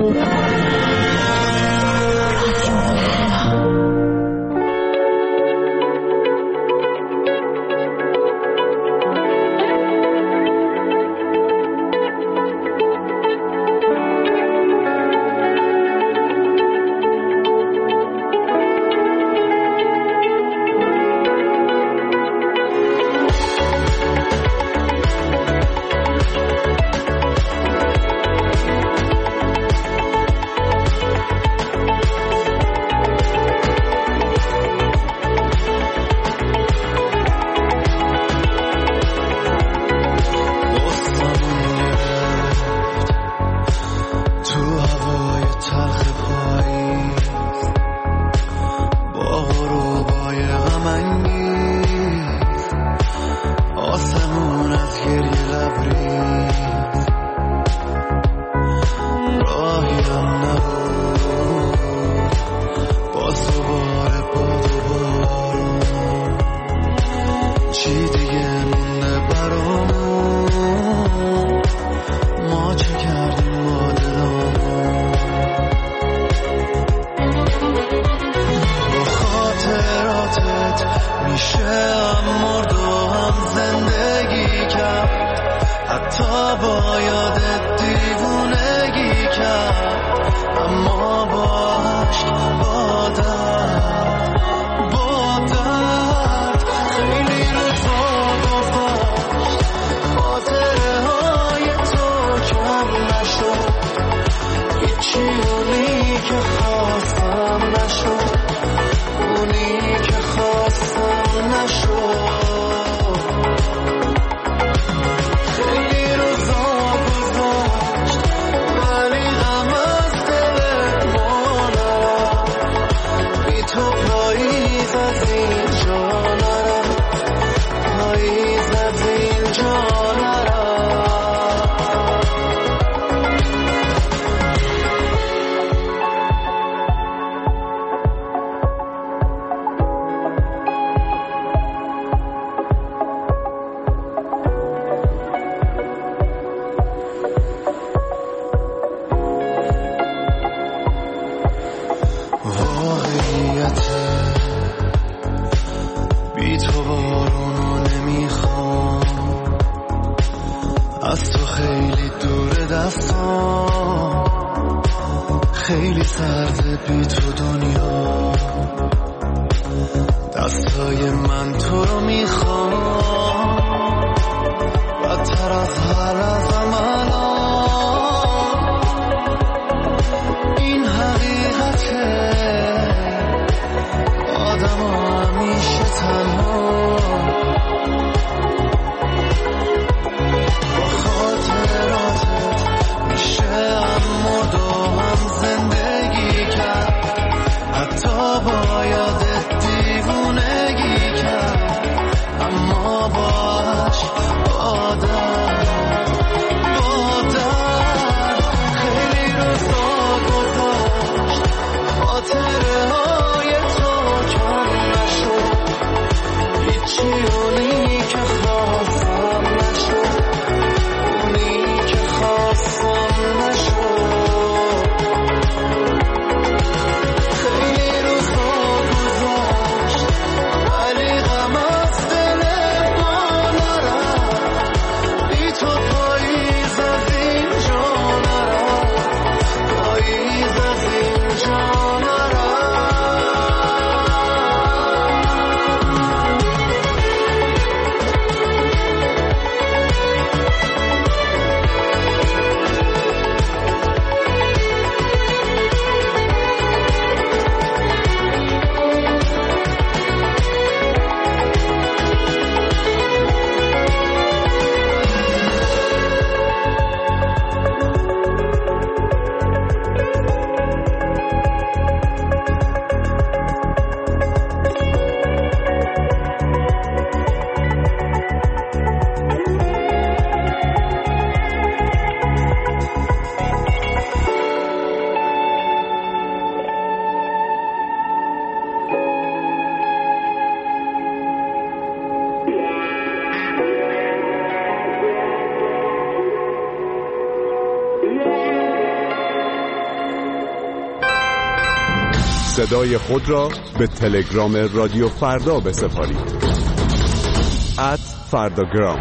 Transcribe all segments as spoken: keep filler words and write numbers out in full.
با صدای خود را به تلگرام رادیو فردا بسپارید. ات فرداگرام.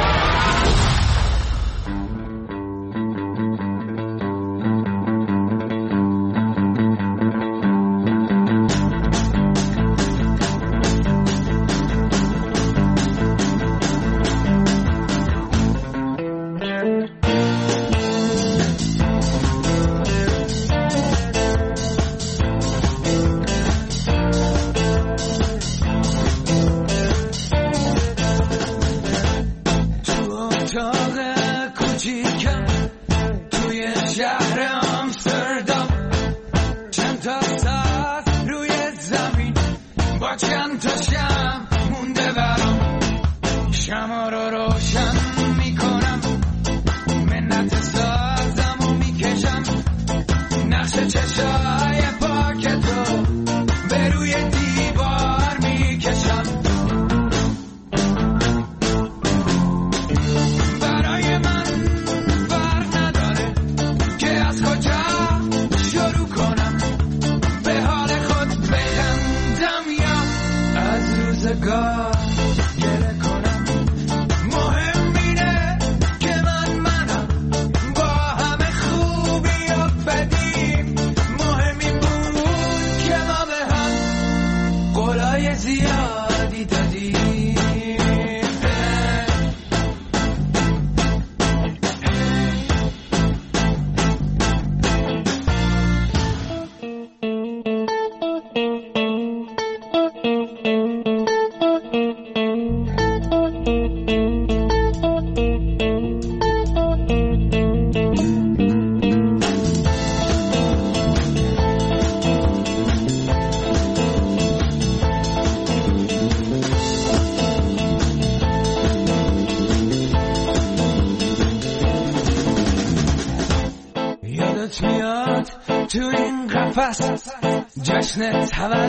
جشن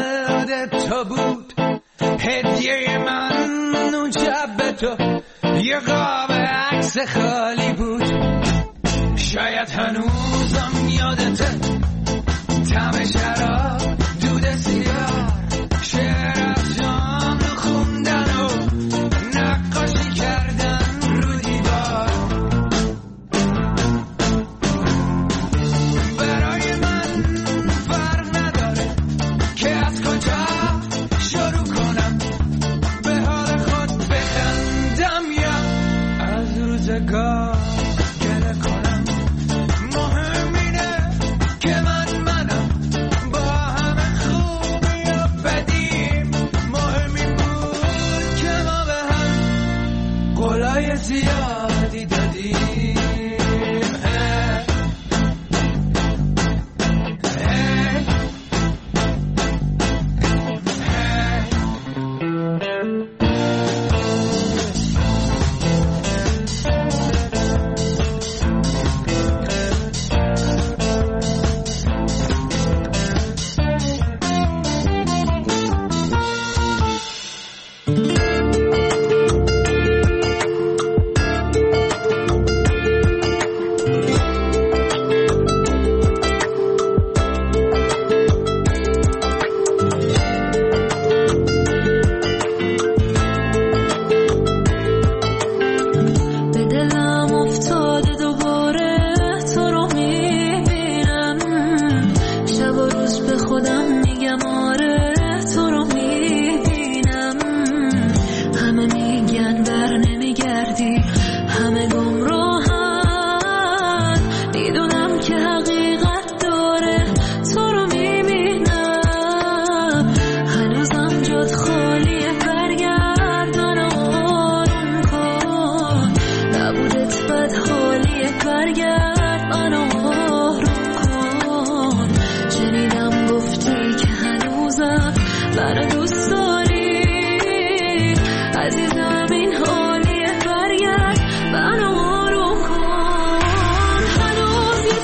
تولد تو بود، هدیه من اون شب به تو یه قاب عکس خالی بود. شاید هنوزم یادته طعم شراب، دود سیگار، شعر از جام رو خوندن و نقاشی کردن رو دیوار. برای من فرق نداره که از کجا شروع کنم، به حال خود بخندم یا از روزگار گله کنم. مهم اینه که من منم با همه خوبی و بدیم. مهم این بود که ما به هم قولای زیادی دادیم. هنوز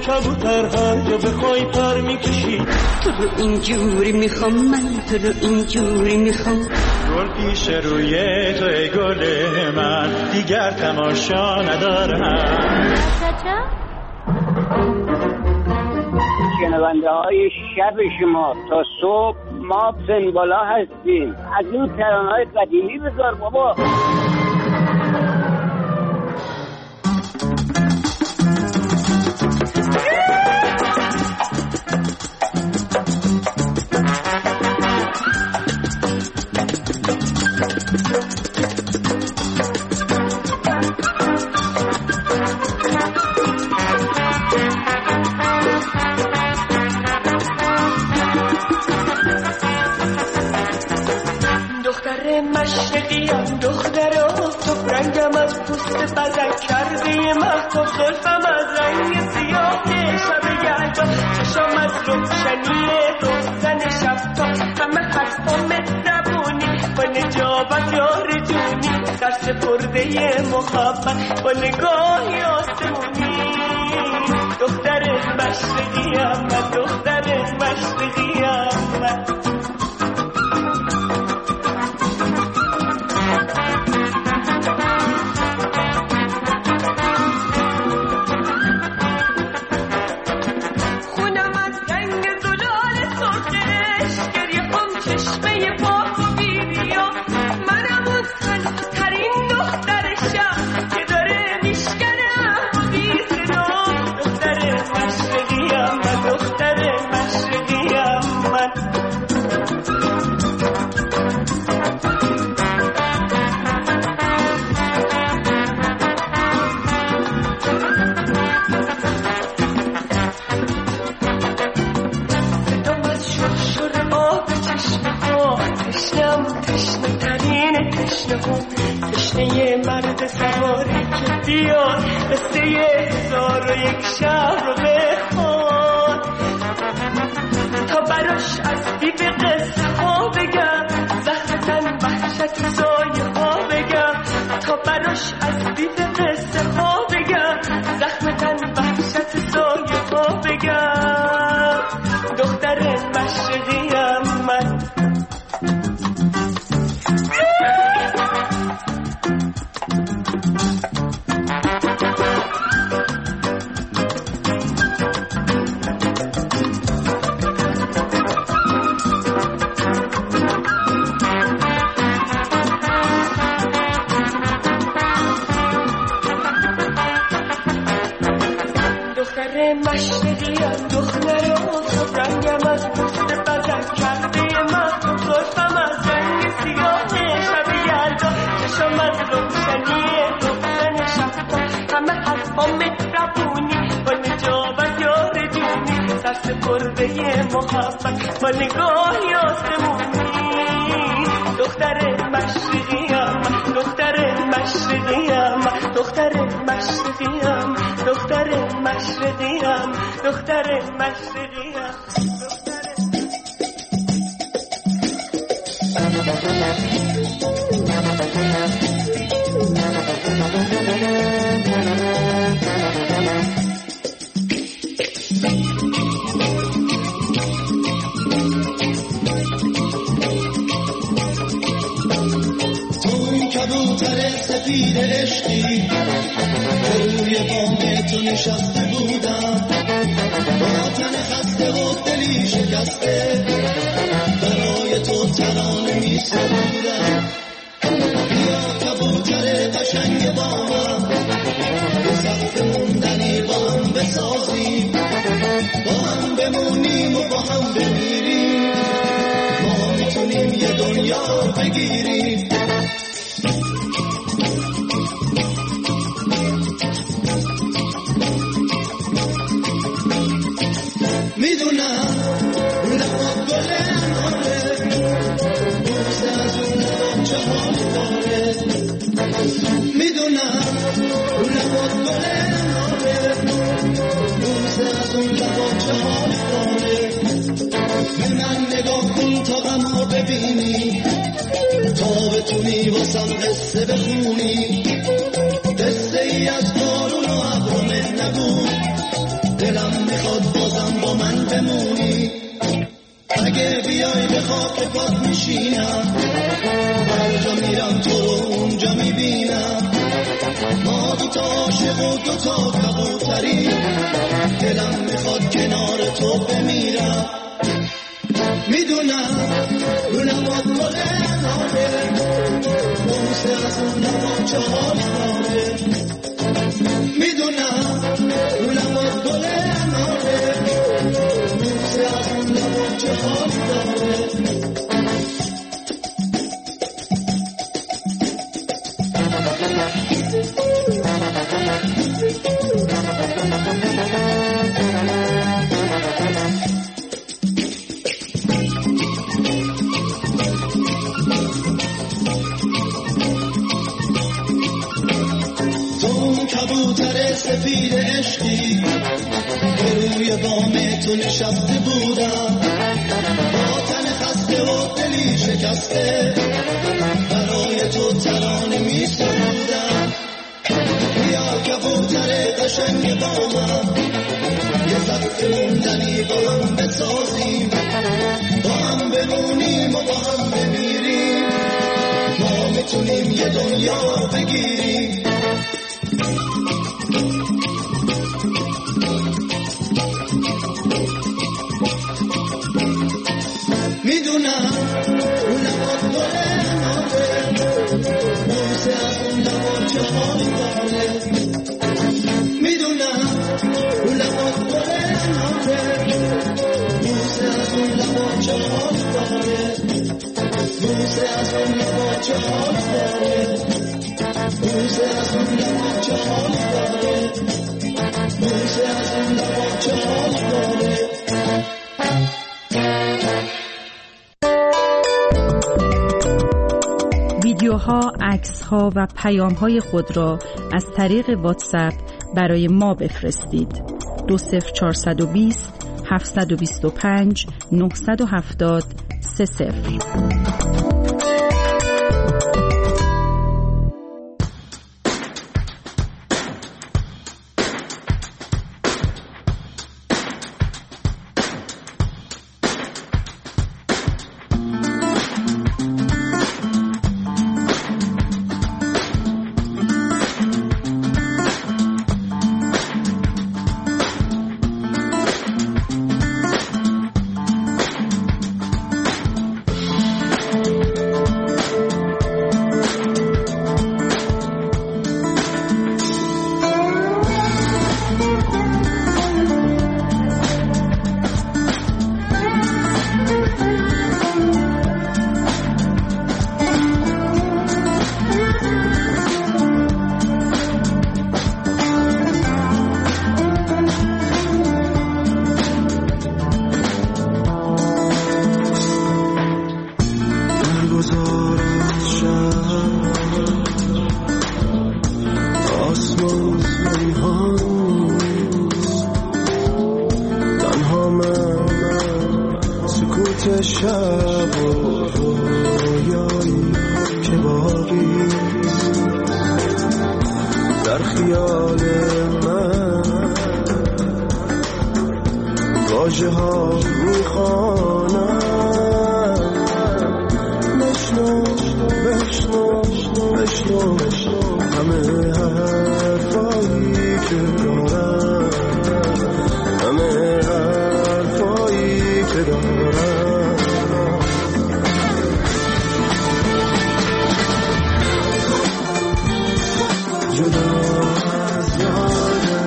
کبوتر هر جا بخوای پر میکشی. تو رو اینجوری میخوام من، تو رو اینجوری میخوام. گل پیش روی تو ای گل من، دیگر تماشا ندارم. شنونده های شب شما تا صبح ما پنبالا هستیم. از اون ترانه‌های قدیمی بذار بابا. مشرقیم دختر آفتاب، رنگم از پوست بدن کرده مهتاب، زلفم از رنگ سیاه شب یلدا، چشام از روشنی روزن شب تا، همه حرفام مهربونی با نجابت یار جونی، در سپرده محبت با نگاهی آسمونی. دختر مشرقیم من، دختر مشرقیم من. تشنه مرد سواری که بیاد قصه هزار و یک شب رو بخواد، تا براش از بی به قصه ها بگم، زهر تن وحشت سایه ها بگم، تا براش از بی به قصه ها بگم، زخم تن وحشت سایه ها بگم. دختر مشرقیم من. مشرقیم دختر آفتاب، رنگم از پوست بدن کرده مهتاب، زلفم از رنگ سیاه شب یلدا، چشام از روشنی روزن شب تا، همه حرفام مهربونی با نجابت یار جونی، سر سپرده محبت با نگاهی آسمونی. دختر مشرقیم من، دختر مشرقیم من، دختر مشرقیم، دختر مشرقیم، دختر مشرقیم. کبوتر سفید عشقی روی بام تو نشسته بودم، با تن خسته و دلی شکسته برای تو ترانه می سرودم. بیا کبوتر قشنگ با من، به سخت موندنی با هم بسازیم، با هم بمونیم و با هم بمیریم، ما میتونیم یه دنیا بگیریم. میدونم لبات گل اناره، بوس از اون لبات چه حال داره. میدونم لبات گل اناره، بوس از اون لبات چه حال داره. به من نگاه کن تا غمو ببینی، تا بتونی واسم قصه بخونی، قصه ای از بارون و ابر نگو، دلم بیای به خاک پات میشینم، هر جا میرم تو رو اونجا میبینم. ما دوتا عاشق و دوتا کبوتری، دلم میخواد کنار تو بمیرم. میدونم رو نباد گل نامه، بوسه از اون نباد چه حال داره. میدونم رو نباد گل نامه، بوسه از اون نباد چه حال داره. سفید عشقی به روی بام تو نشسته بودم، با تن خسته و دلی شکسته برای تو ترانه می سرودم. بیا کبوتر قشنگ بامم، یه سقف موندنی با هم بسازیم، با هم بمونیم و با هم بمیریم. ما میتونیم یه دنیا بگیریم. میدونم اون لبات گل نامه، بوسه از اون لبات چه حال داره. میدونم اون لبات گل نامه، بوسه از اون لبات چه حال داره. بوسه از اون لبات چه حال داره. بوسه از اون لبات چه حال داره. بوسه از اون لبات چه حال داره. ویدیوها، عکس‌ها و پیام‌های خود را از طریق واتساپ برای ما بفرستید. دو صفر چهارصد و بیست هفتصد و بیست و پنج نهصد و هفتاد سه صفر.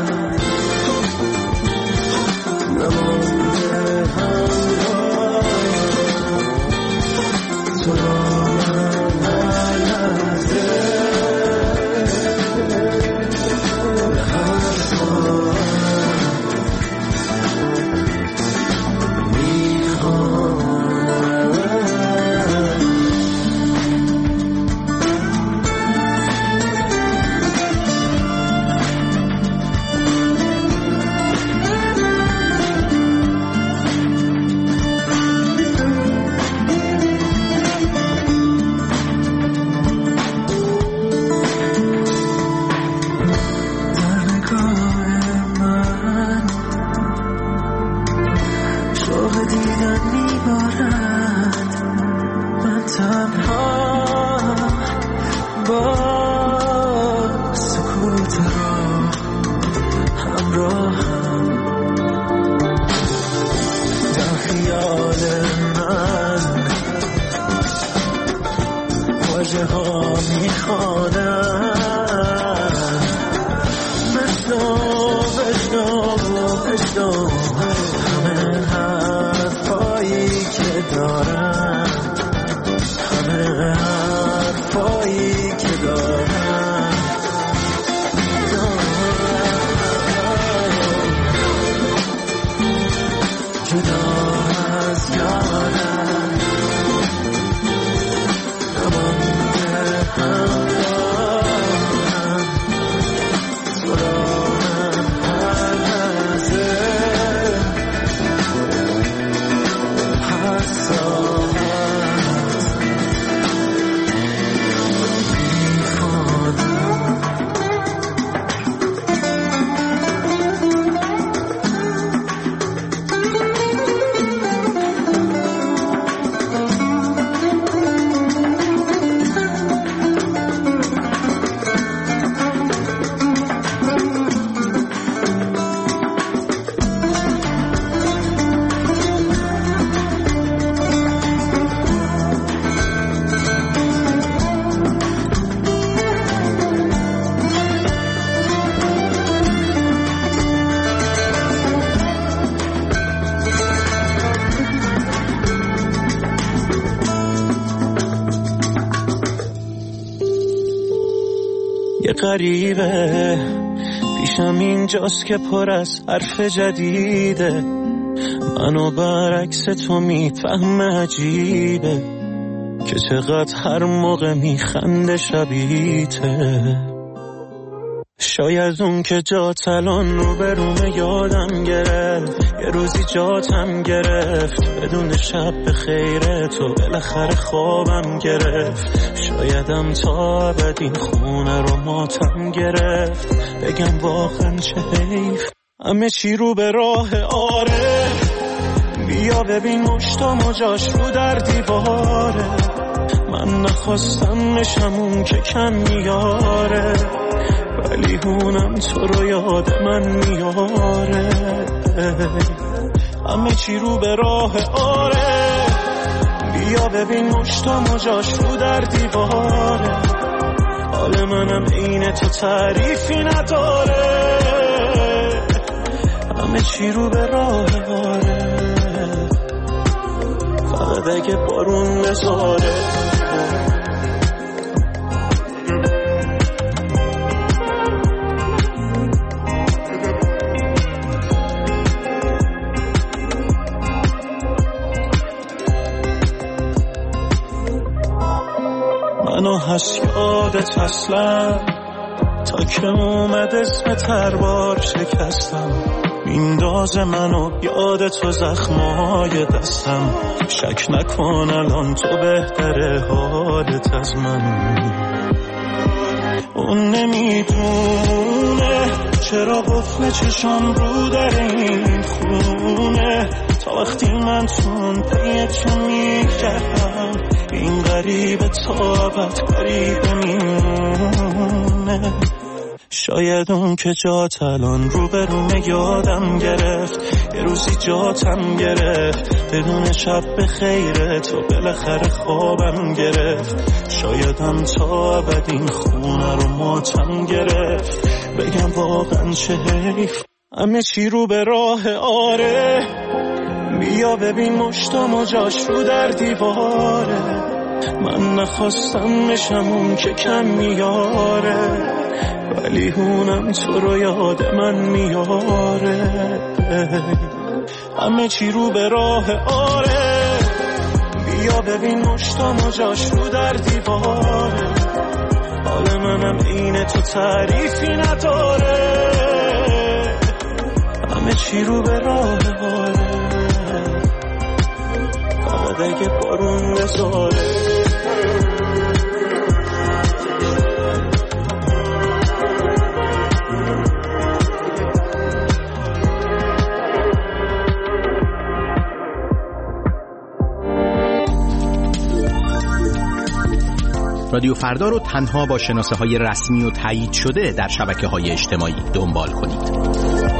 نمانده همراه دیدن میبارد من تنها با سکوت را همراهم در خیال من واژه ها میخوانم بشنو بشنو بشنو همه حرفایی که دارم همه حرفایی که دارم جدا از یادم نمانده همراهم تو راهم هر لحظه هر ساعت غریبه پیشم اینجاست که پر از حرف جدیده منو برعکس تو میفهم عجیبه که چقدر هر موقع میخنده شبیته شاید اون که جات الان رو برومه یادم گرفت یه روزی جاتم گرفت بدون شب به خیره تو بالاخره خوابم گرفت شایدم تا ابد این خونه رو ماتم گرفت بگم واقعا چه حیف همه چی رو به راه آره بیا ببین مشتام و جاش رو در دیواره من نخواستم مشم اون که کم میاره ولی هونم تو رو یاد من میاره همه چی رو به راه آره بیا ببین مشتام و جاش رو در دیواره حال منم عین تو تعریفی نداره همه چی رو به راه آره فقط اگه بارون بزاره منو هست یادت اصلا تا که اومد اسم تربار شکستم میندازه منو یاد تو زخمای دستم شک نکن الان تو بهتره حالت از من اون نمیدونه چرا قفل چشام رو در این خونه تا وقتی من تون پیتون میکردم این غریب تابت غریب میمونه شاید اون که جات الان رو برومه یادم گرفت یه روزی جاتم گرفت بدون شب به خیره تو بالاخره خوابم گرفت شایدم تا ابد این خونه رو ماتم گرفت بگم واقعا چه حیف همه چی رو به راه آره بیا ببین مشتام و جاش رو در دیواره من نخواستم مشم اون که کم میاره ولی هونم تو رو یاد من میاره همه چی رو به راه آره بیا ببین مشتام و جاش رو در دیواره حال منم عین تو تعریفی نداره همه چی رو به راه آره فقط اگه بارون بزاره رادیو فردا رو تنها با شناسه های رسمی و تایید شده در شبکه های اجتماعی دنبال کنید.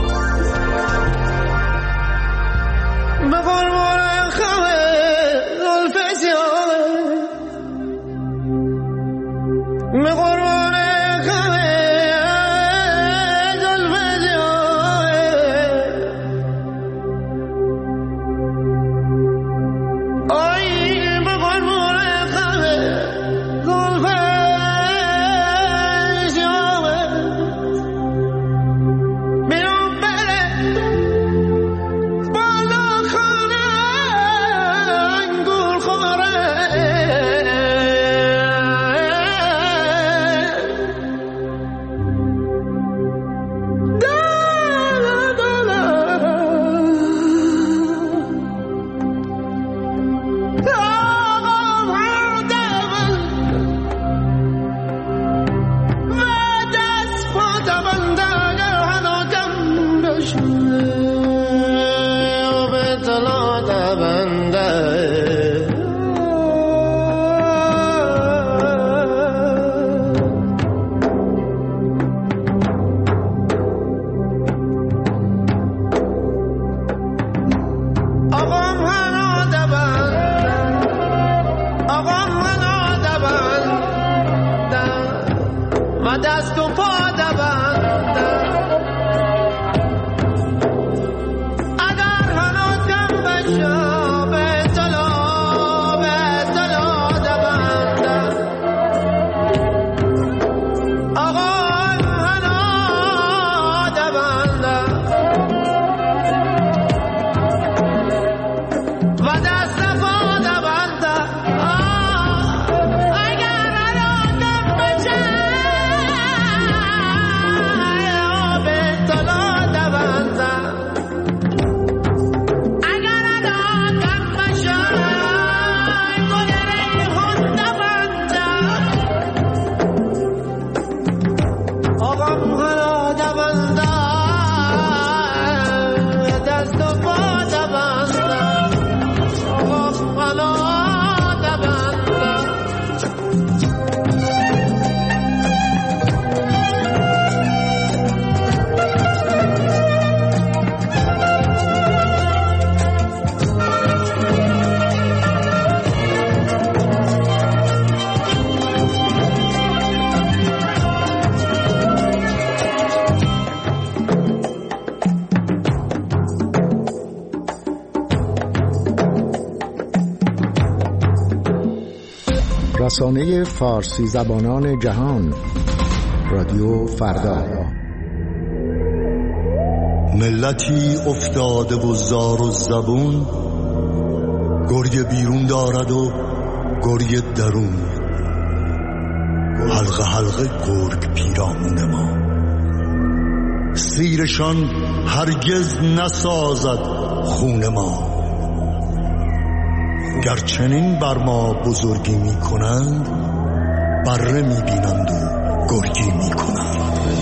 رسانه فارسی زبانان جهان، رادیو فردا. ملتی افتاده و زار و زبون، گرگ بیرون دارد و گرگ درون، حلقه حلقه گرگ پیرامون ما. سیرشان هرگز نسازد خون ما، گرچنین بر ما بزرگی می کنند، بره می بینند و گرگی می کنند.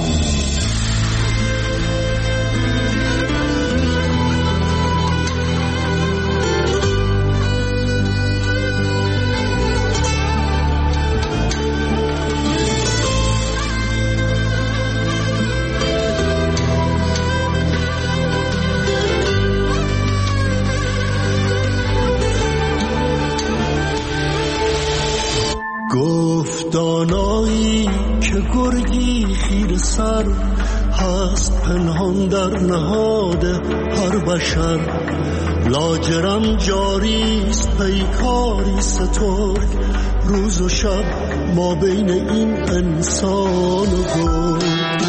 دانایی که گرگی خیر سر هست پنهان در نهاد هر بشر، لاجرم جاریست پیکاری سترگ، روز و شب ما بین این انسان و گرگ.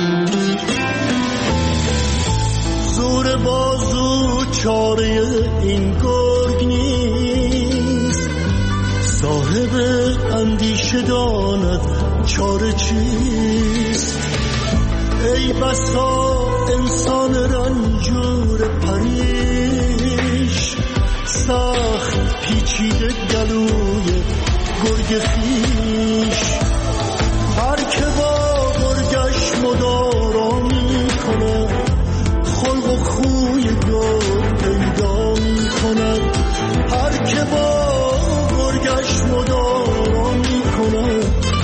زور بازو چاره این گرگ نیست، صاحب اندیشه داند چاره چیست. ای بسا انسان رنجور پریش، سخت پیچیده گلوی گرگ خیش. هر که با گرگش مدارا می کند، خلق و خوی گرگ پیدا می کند. هر که با گرگش مدارا می کند،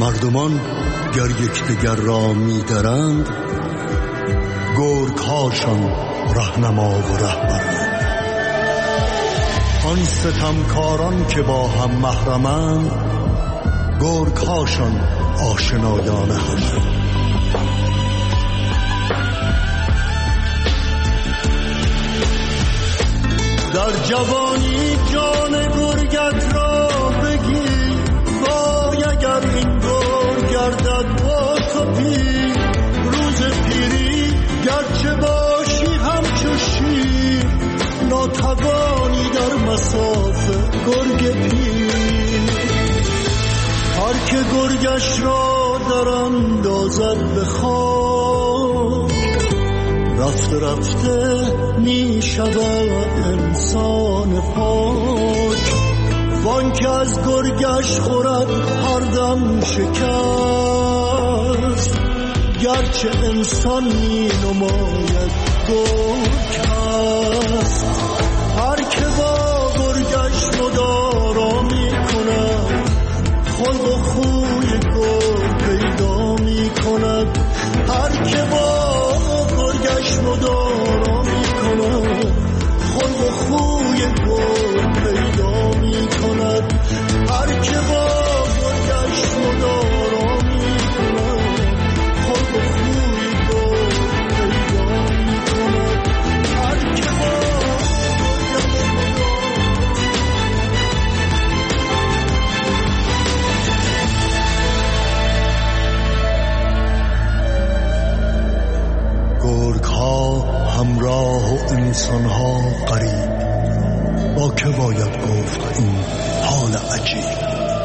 مردمان گر یکدیگر را می‌درند، گرگ‌هاشان رهنما و رهبرند. آن ستمکاران که با هم محرمند، گرگ‌هاشان آشنایان همند. در جوانی جان گرگت را بگیر، وای اگر این گرگ گردد با تو پیر. روز پیری گرچه باشی همچو شیر، ناتوانی در مسافه گرگ پیر. هر که گرگش را در اندازد به خاک، رفته رفته می شود انسان پاک. وان که از گرگش خورد هر دم شکست، گرچه انسان می نماید گرگ هست. هر که با گرگش مدارا می کند، خلق و خوی گرگ پیدا می کند. هر که با گرگش مدارا می کند، خلق و خوی گرگ پیدا می کند. هر که با گرگش مدارا می کند، خلق و خوی گرگ پیدا می کند. هر که با همراه و انسان‌ها قریب، با که باید گفت این حال عجیب.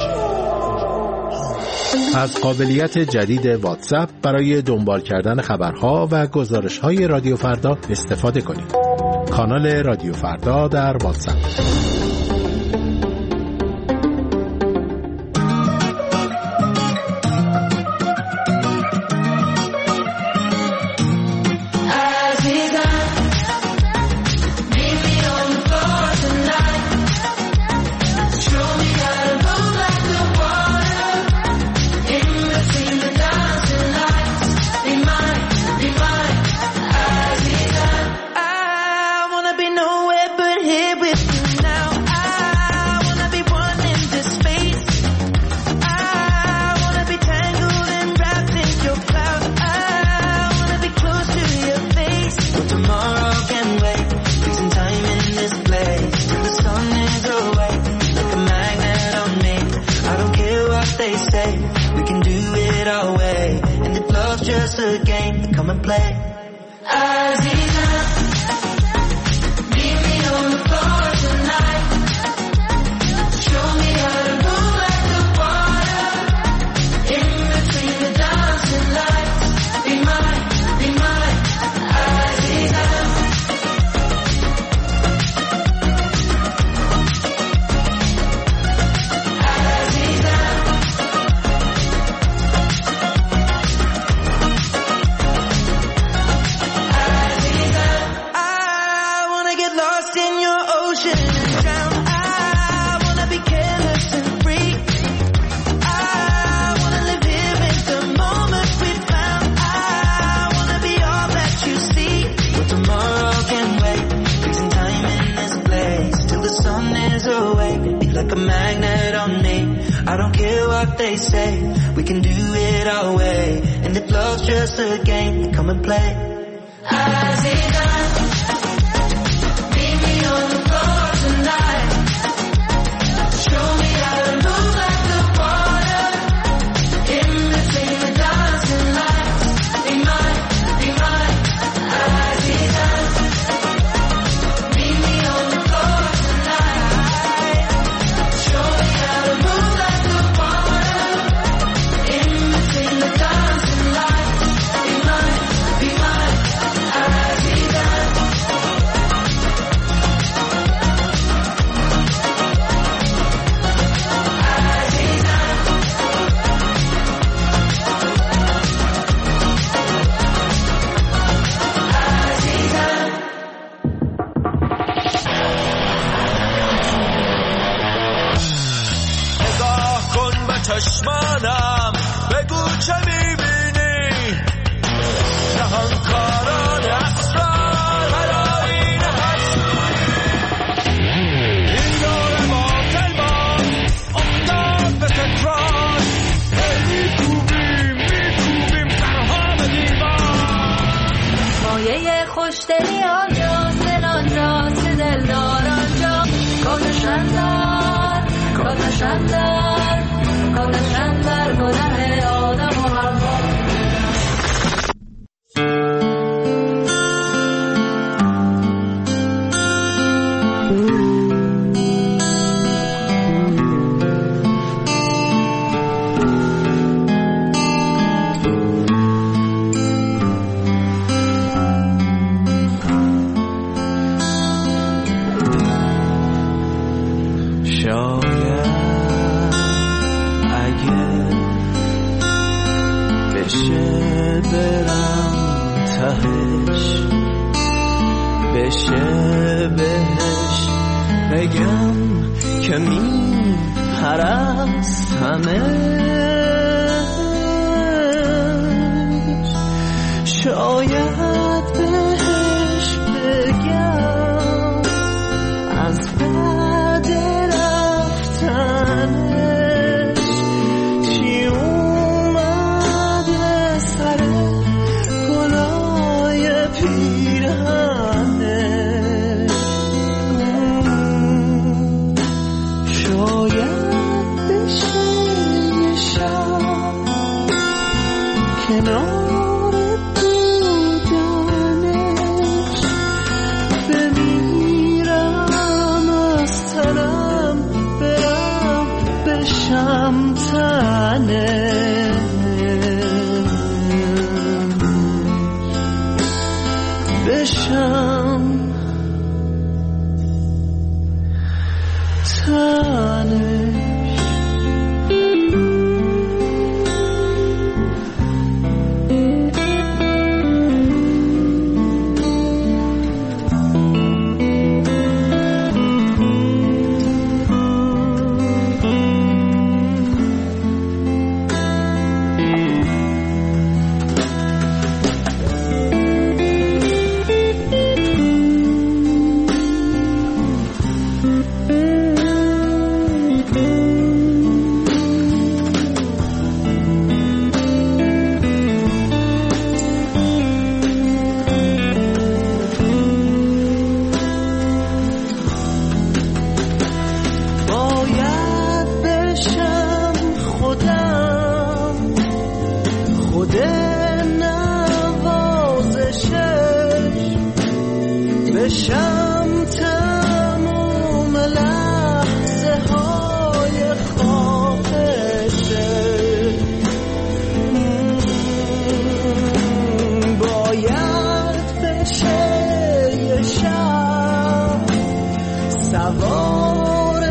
از قابلیت جدید واتساپ برای دنبال کردن خبرها و گزارش‌های رادیو فردا استفاده کنید. کانال رادیو فردا در واتساپ. I خوشدلی آنجا دل آنجاست که دلدار آنجا کاتشن در کاتشن در کاتشن در گناه آدم و حوا. بشه بهش بگم که می پرستمش، شاید بهش بگم از بعد رفتنش چی اومده سر گلای پیرهن، کنار بودنش بمیرم از تنم برم بشم تنش، بشم تنش. بشم تموم لحظه های خواهشه، باید بشه یه شب سوار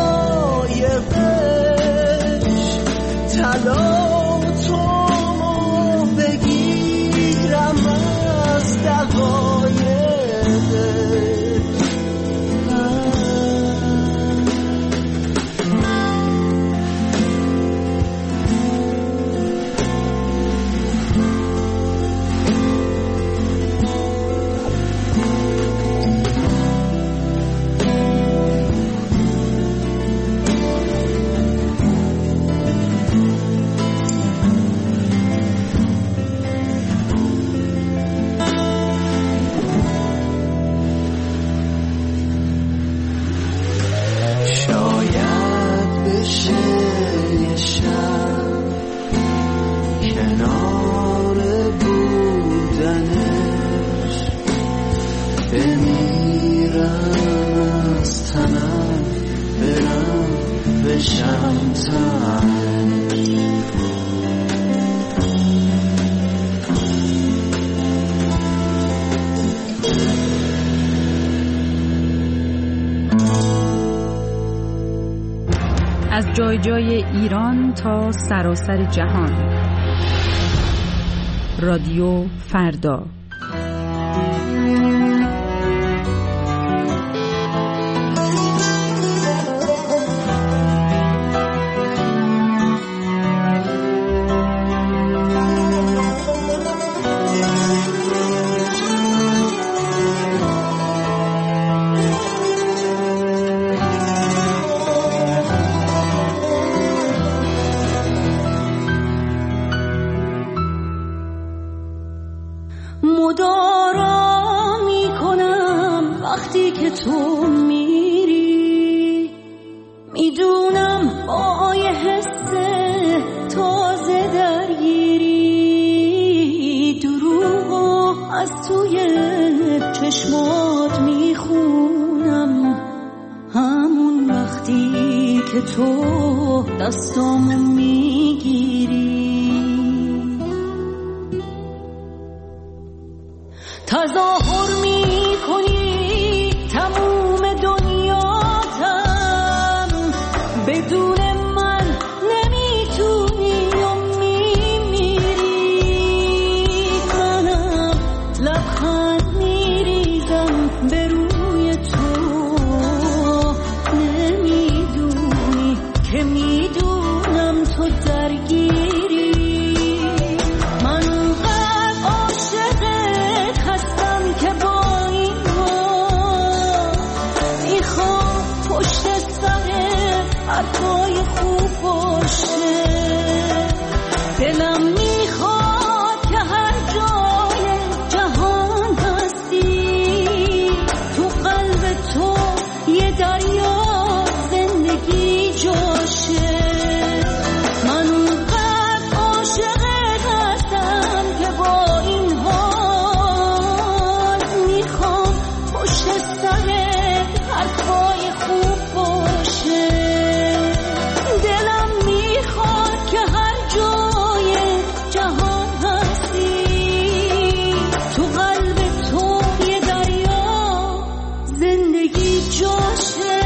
قایقش، طلا تومو بگیرم از دقایق. از جای جای ایران تا سراسر جهان، رادیو فردا. مدارا وقتی که تو میری، میدونم با یه حس تازه درگیری، دروغو از توی چشمات میخونم، همون وقتی که تو دستامو میگیری. تظاهر میکنی تموم دنیاتم، بدون من نمیتونی و میمیری. منم لبخند میریزم به روی تو، نمیدونی که میدونم تو درگیری. من اونقدر عاشقت هستم که با این حال میخوام پشت سر حرفای خوب باشه. دلم میخواد که هر جای جهان هستی، تو قلب تو یه دریا زندگی جاشه. من اونقدر عاشقت هستم که با این حال میخوام پشت سر حرفای خوب باشه. دلم میخواد که هر جای جهان هستی، تو قلب تو یه دریا زندگی جاشه.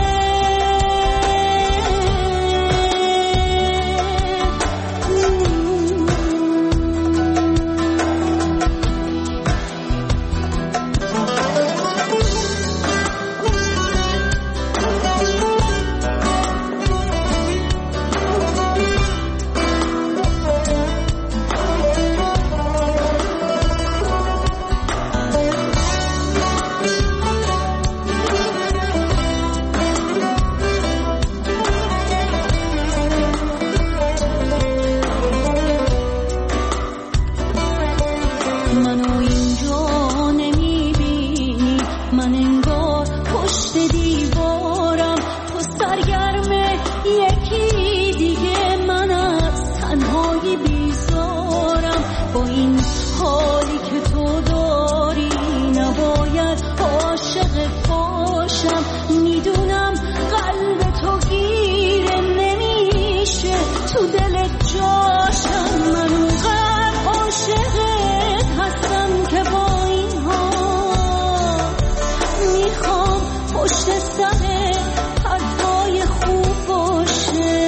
منو اینجا نمیبینی، من انگار پشت دیوارم، تو سرگرم یکی دیگه، من از تنهایی بیزارم. با این حالی که تو داری نباید عاشقت باشم، میدونم قلب تو گیره نمیشه تو دلت جاشم. من اونقدر عاشقت هستم که با این حال میخوام پشت سر حرفای خوب باشه.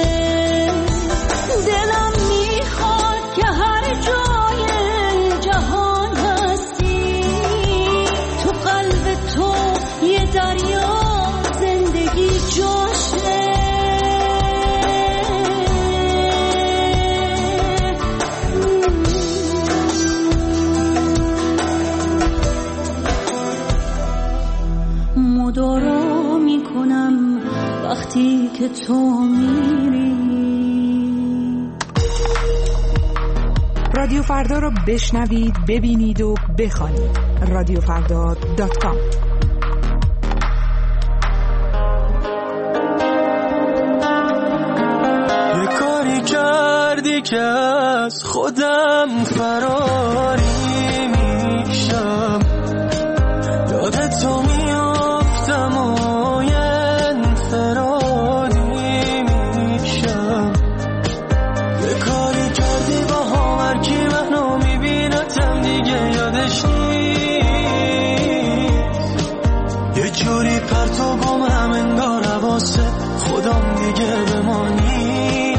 دلم میخواد که هر جای جهان هستی، تو قلب تو یه دریا زندگی جاشه. مدارا میکنم وقتی که تو میری. رادیو فردا رو بشنوید، ببینید و بخوانید. رادیو فردا دات کام. یه کاری کردی که از خودم فراری میشم، یاد تو میافتم و یه انفرادی میشم. یه کاری کردی با هم هر کی منو میبینتم دیگه یادش نیست، یه جوری پرتو گم هم انگار حواس خودم دیگه بمانی.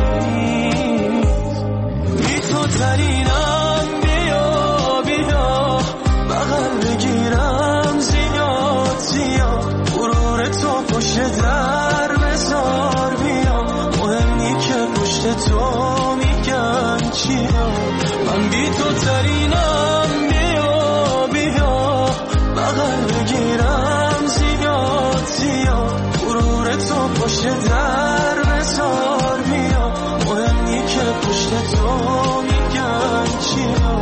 بی تو ترینم، بیا بیا بغل بگیرم زیاد زیاد، غرور تو پشت در بذار بیا، مهمی که پشت تو میگن چیا. من بی تو ترینم، بیا بیا بغل بگیرم زیاد زیاد، غرور تو پشت در بذار بیا، مهمی که پشت تو میگن چیا.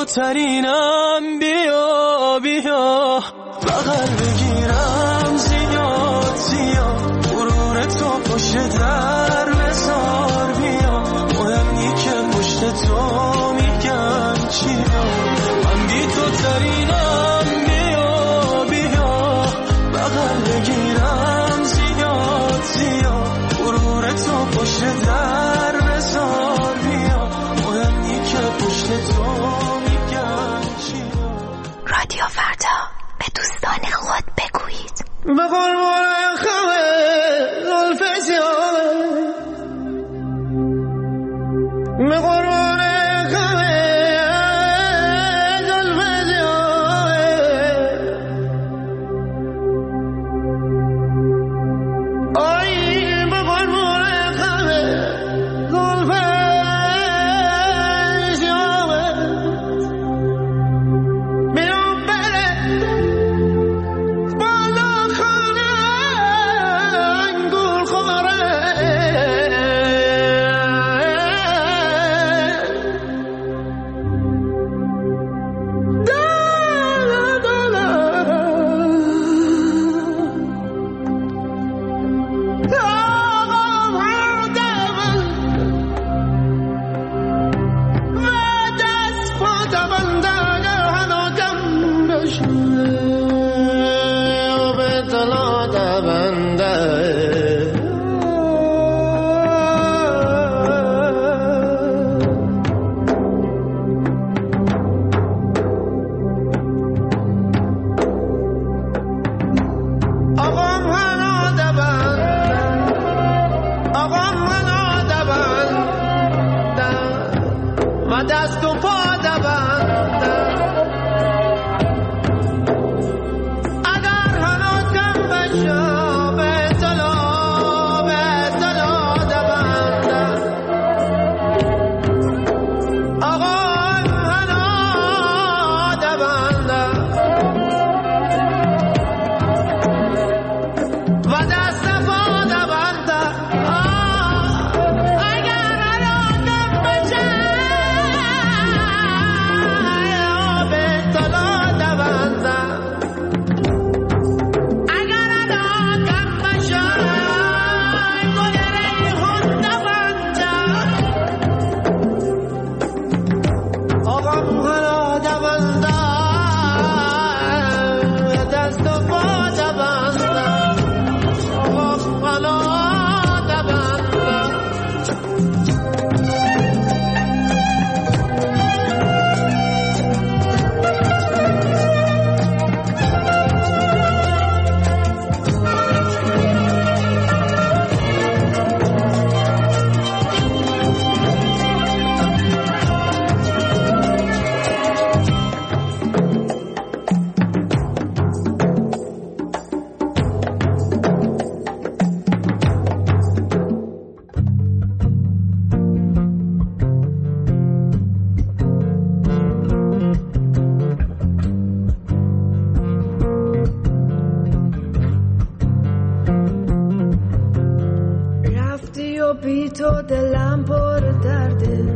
ترینم، بیا بیا بغل بگیرم، زیاد زیاد غرور تو پشت در بذار، بیا مهمی که پشت تو میگن چیا، من بی تو ترینم، بیا بیا بغل بگیرم، زیاد زیاد غرور تو پشت در بذار، بیا مهمی که پشت تو میگن چیا. رادیو فردا، به دوستان خود بگویید. به قربان خمه زلف سیاهه، به قربان خمه زلف سیاهه، آی به قربان خمه زلف سیاهه، بیرون بره بالا خانه انگور خوره، دست و پا دبندم، اگر هنوز کم بشم به اصطلاح به اصطلاح دبندم، آقا هنوز دبندم و دست و پا دبندم، اگر هنوز کم بشم بی تو دلم پر درده،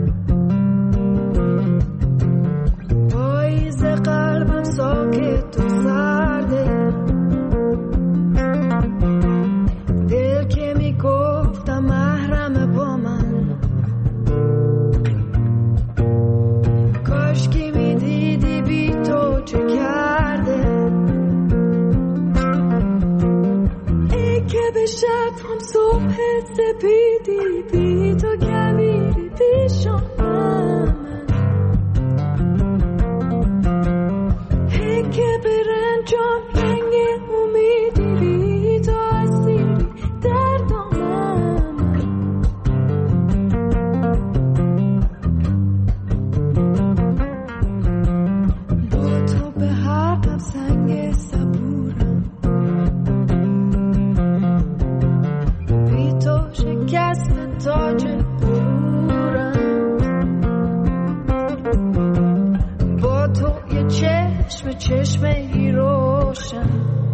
پاییز قلبم ساکت و سرده، دل که میگفتم محرم با من، کاش که میدیدی بی تو چه کرده، ای که به شب هم صبح سپیدی، بی تو کمیری پیشم ای که به رنجام رنگ امیدی، بی تو اسیری در دامم، با تو به حرفم سنگ صبورم، بی تو شکست تاج غرورم، با تو یه چشم چشم ای روشن،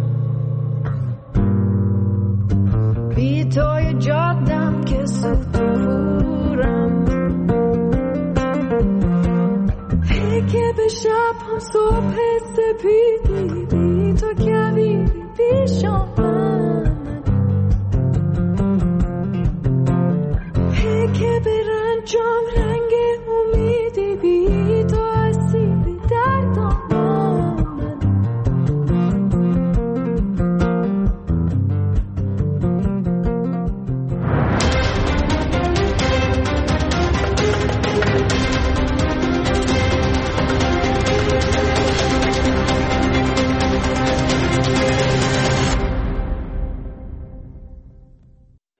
بی تو یه جادم که سطورم، ای به شب هم صبح سپیدی بی تو کویری پیشم